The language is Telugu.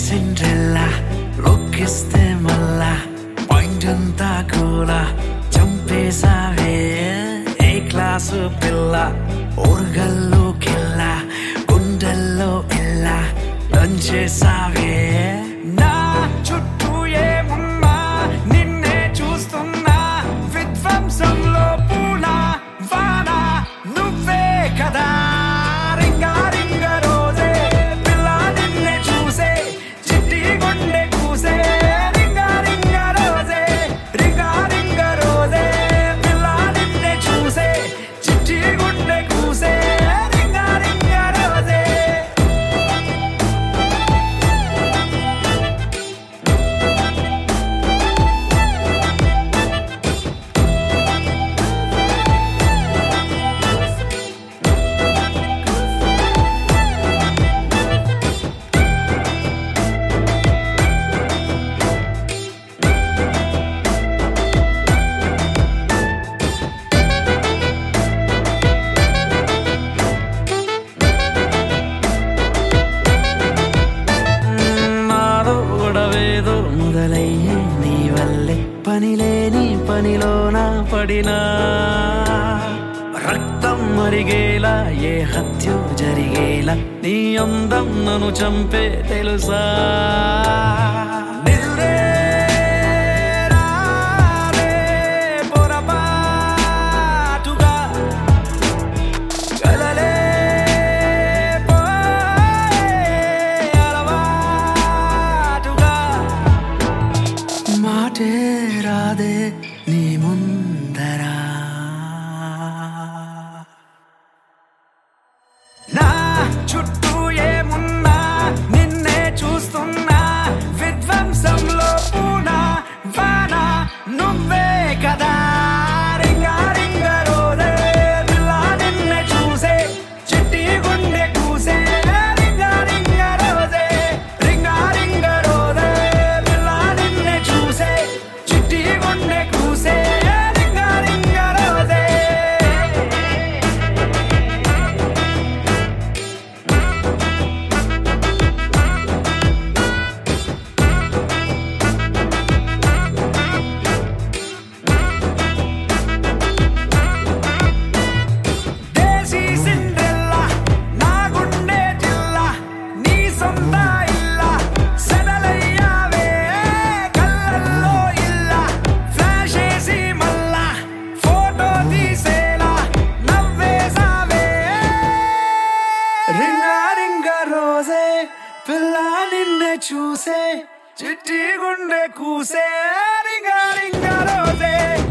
సిండ్రెల్లా లోకిస్తే మళ్ళా పాయింట్ అంతా కూలా చంపేసావే ఏ క్లాసు పిల్ల ఊర్గల్లోకెల్లా గుండెల్లో ఎల్లా దంచేసావే నా చుట్టూ ఏమున్నా నిన్నే చూస్తున్నా విధ్వంసంలో పూనా వానా నువ్వే కదా రింగా రింగ రోజే పిల్ల నిన్నే చూసే చిట్టి గుండె కూసే రింగా రింగ రోజే రింగా రింగ రోజే పిల్ల నిన్నే చూసే చిట్టి గుండె కూసే రింగా రింగ రోజే మొదలయ్యే నీ వల్లే పనిలేని పనిలోన పడినా రక్తం మరిగేలా ఏ హత్య జరిగేలా నీ అందం నన్ను చంపే తెలుసా నిదురే రాలే పొరపాటుగా కలలే మాటే రాదే నీ ముందరా నా చుట్టూ ఏమున్నా నిన్నే చూస్తున్నా విధ్వంసంలో పూనా వానా నువ్వే కదా రింగా రింగ రోజే పిల్ల నిన్నే చూసే చిట్టి గుండె కూసే రింగా రింగ రోజే రింగా రింగ రోజే పిల్ల నిన్నే చూసే చిట్టి గుండె కూసే రింగా రింగ రోజే దేశీ సిండ్రెల్లా నా గుండె జిల్లా నీ సొంత ఇల్లా సెలలయ్యావే కళ్ళల్లో ఇల్లా ఫ్లాష్ వేసి మళ్ళా ఫోటో తీసేలా నవ్వేసావే రింగా రింగ రోజే పిల్ల నిన్నే చూసే చిట్టి గుండె కూసే రింగా రింగ రోజే